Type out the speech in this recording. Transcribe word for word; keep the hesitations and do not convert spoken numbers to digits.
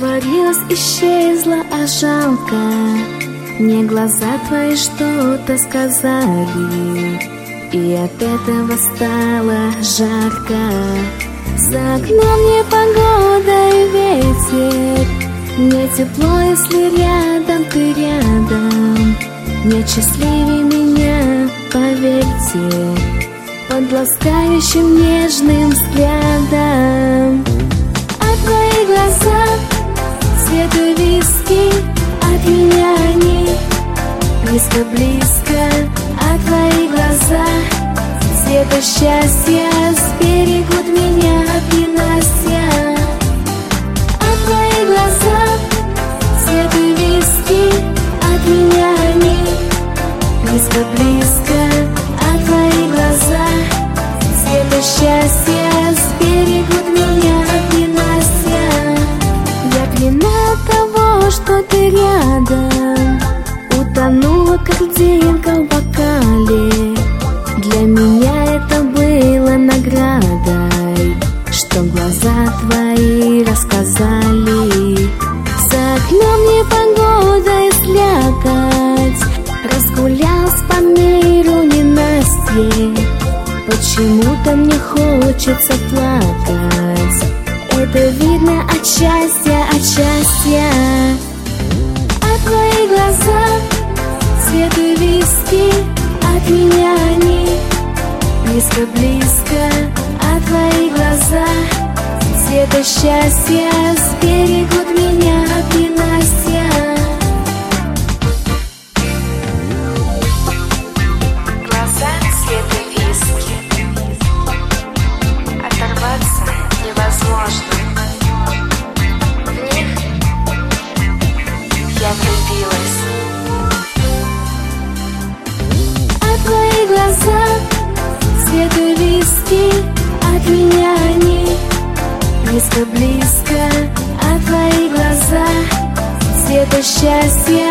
Растворилась, исчезла, а жалко. Мне глаза твои что-то сказали, и от этого стало жарко. За окном не погода и ветер, мне тепло, если рядом ты рядом. Нет счастливее меня, поверьте, под ласкающим нежным взглядом. А твои глаза цвета виски, от меня они близко-близко. А твои глаза цвета счастья сберегут меня от ненастья. А твои глаза цвета виски, от меня они близко-близко. А твои глаза цвета счастья сберегут меня от ненастья. Я пьяна от того, что ты рядом, утонула, как льдинка в бокале. Для меня это было наградой, что глаза твои рассказали. За окном непогода и слякоть, разгулялась по миру ненастье. Почему-то мне хочется плакать, это видно от счастья, от счастья. А твои глаза цвета виски, от меня они близко-близко. А твои глаза цвета счастья сберегут меня от ненастья. Глаза цвета виски, оторваться невозможно. В них я влюбилась. А твои глаза цвета виски, от меня они близко-близко. А твои глаза цвета счастья